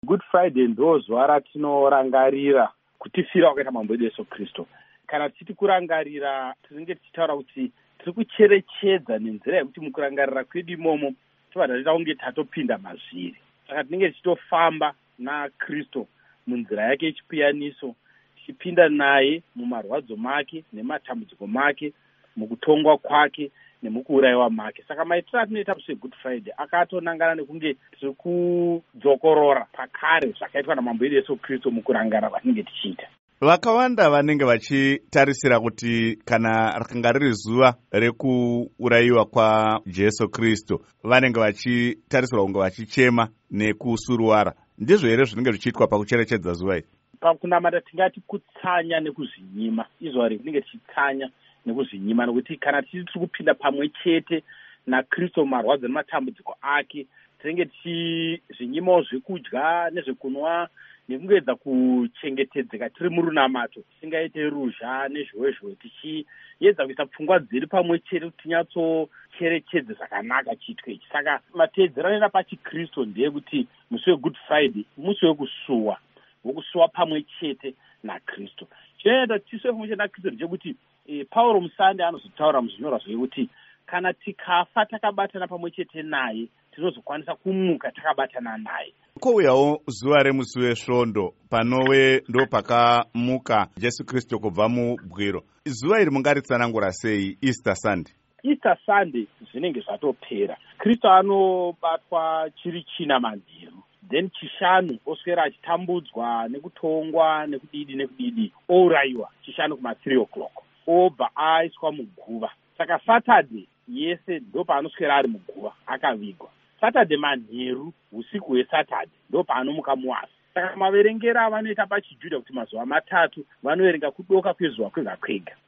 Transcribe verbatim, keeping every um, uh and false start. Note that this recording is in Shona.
Good Friday ndo zuva ratinorangarira kutifira kwakaita mambo edu Yesu Kristu. Kana tichiti kurangarira, tinenge tichitaura kuti tiri kucherechedza nenzira yekuti mukurangarira kwedu imomo tobva taita kunge tatopinda mazviri. Saka tinenge tichitofamba naKristu munzira yake yechipiyaniso, tichipinda naye mumarwadzo make nematambudziko make, mukutongwa kwake nemukuurayiwa make. Saka maitiro atinoita seGood Friday akatonangana nekunge tiri kudzokorora pakare zvakaitwa namambo edu Yesu Kristu mukurangarira kwatinenge tichiita. Vakawanda vanenge vachitarisira kuti kana rakanga riri zuva rekuurayiwa kwaJesu Kristu, vanenge vachitarisirwa kunge vachichema nekusuruwara. Ndizvo here zvinenge zvichiitwa pakucherechedza zuva iri? Pakunamata tingati kutsanya nekuzvinyima. Izuva rinenge tichitsanya nekuzvinyima, nokuti kana tiri kupinda pamwe chete naKristu marwadzo nematambudziko ake, tinenge tichizvinyimawo zvekudya nezvekunwa nekungoedza kuchengetedzeka tiri murunamato, tisingaite ruzha nezhowezhowe, tichiedza kuisa pfungwa dzedu pamwe chete kuti tinyatsocherechedze zvakanaka chiitwe ichi. Saka mateedzero anoenda pachiKristu ndeyekuti musi weGood Friday musi wekusuwa, wokusuwa pamwe chete naKristu. Chinoenda tisuwe pamwe chete naKristu ndechekuti e, Pauro musande anozotaura muzvinyorwa zvekuti kana tikafa takabatana pamwe chete naye, tinozokwanisa kumuka takabatana naye. Kouyawo zuva remusi wesvondo, panove ndo pakamuka Jesu Kristu kubva mubwiro. Zuva iri mungaritsanangura sei Easter Sunday? Easter Sunday zvinenge zvatopera. Kristu anobatwa chiri china manheru, then chishanu oswera achitambudzwa nekutongwa nekudidi nekudidi, ourayiwa chishanu kuma three o'clock, obva aiswa muguva. Saka Saturday yese ndo paanoswera ari muguva akavigwa. Saturday manheru, usiku hweSaturday ndo paanomuka muasi. Saka maverengero avanoita pachiJudha kuti mazuva matatu vanoverenga kudoka kwezuva kwega kwega.